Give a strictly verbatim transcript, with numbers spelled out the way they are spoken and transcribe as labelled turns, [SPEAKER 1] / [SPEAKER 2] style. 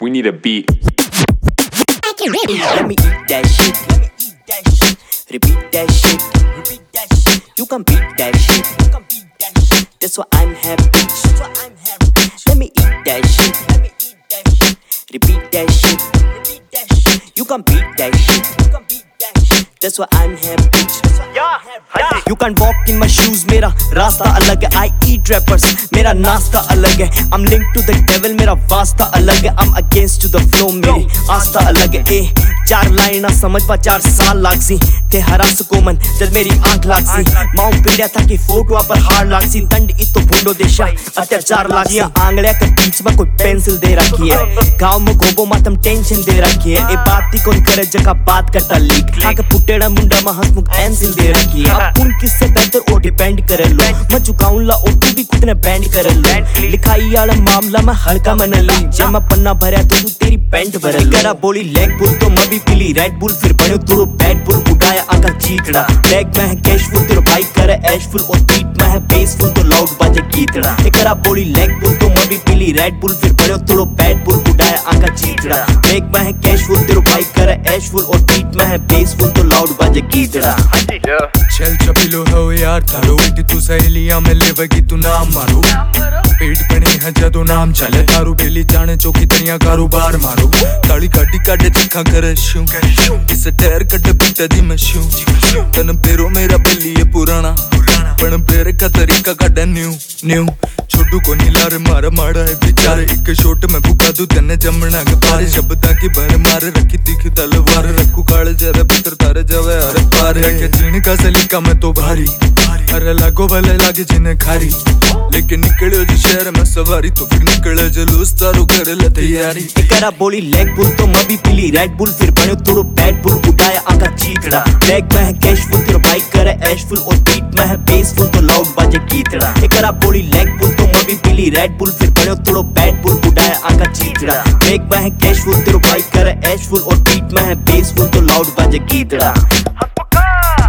[SPEAKER 1] We need a beat.
[SPEAKER 2] Let me eat that shit. Let me eat that shit. Repeat that shit. Repeat that shit. You can beat that shit. You can beat that shit. That's why I'm happy. That's why I'm happy. Let me eat that shit. Let me eat that shit. Repeat that shit. Repeat that shit. You can beat that shit. You can beat that shit. That's why I'm happy. Yeah, yeah. You can't walk in my shoes. मेरा रास्ता अलग है. I eat rappers. मेरा नाश्ता अलग है. I'm linked to the devil. मेरा वास्ता अलग है. I'm against to the flow. मेरी आस्था अलग है. ए चार लाइना समझ पा चार साल लागसी ते हरास कोमन जब मेरी आंख लागसी माऊ पीड़ा था कि फोटो पर हार लागसी तंड इतो भूंडो देशा अत्याचार लागसी आंगलिया के बीच में कोई पेंसिल दे रखी है गांव में गोबो मातम टेंशन दे रखी है ए बात ही कौन करे जगह बात करता लीक आके पुटेड़ा मुंडा में हंसमुख एंसिल दे रखी है अब उन किससे बेहतर ओ डिपेंड करे लो मैं चुकाऊं ला ओ तू भी खुद ने बैंड करे लो लिखाई वाला मामला में हल्का मन ली जब मैं पन्ना भरया तो तू तेरी पेंट भर करा बोली लेग बुल तो मैं भी पीली रेड बुल फिर बनो तोरो बैड बुल उड़ाया आका चीतड़ा लेग में है कैश फुल तेरो बाइक करे ऐश फुल और बीट में है बेस फुल तो लाउड बजे गीतड़ा एकरा बोली लेग बुल तो मैं भी पीली रेड बुल फिर बनो तोरो बैड बुल उड़ाया आका चीतड़ा लेग में है कैश फुल तेरो बाइक करे ऐश फुल और बीट में है बेस फुल तो लाउड बजे गीतड़ा
[SPEAKER 3] चल चपिलो हो यार थारो बेटी तू सहेलियां में लेवगी तू नाम मारो पेट बने है जदों नाम चले तारू बेली जाने चौकी तरिया कारोबार मारो ताली काटी काटे चखा करे शू इस टैर कटे पिता दी मैं शू तन पेरो मेरा बेली है पुराना पण बेरे का तरीका काटे न्यू न्यू छोटू को नीला रे मारा माड़ा है बेचारे एक शॉट में बुका दू तने जमना के पारे शब्दां की भर मार रखी तीखी तलवार रखू काले जरा भीतर तारे जावे अरे पार है के जीने का सलीका में तो भारी अरे लागो भले लागे जिन्हें खारी लेकिन निकले जो शहर में सवारी तो फिर निकले जुलूस तारो करे ले तैयारी
[SPEAKER 2] एकरा बोली लेग बुल तो मैं भी पीली रेड बुल फिर बनो तोरो बैड बुल उड़ाया आका चीतड़ा लेग में है कैश फुल तेरो बाइक करे ऐश फुल और बीट में है बेस फुल तो लाउड बजे गीतड़ा एकरा बोली लेग बुल तो मैं भी पीली रेड बुल फिर बनो तोरो बैड बुल उड़ाया आका चीतड़ा लेग में है कैश फुल तेरो बाइक करे ऐश फुल और बीट में है बेस फुल तो लाउड बजे गीतड़ा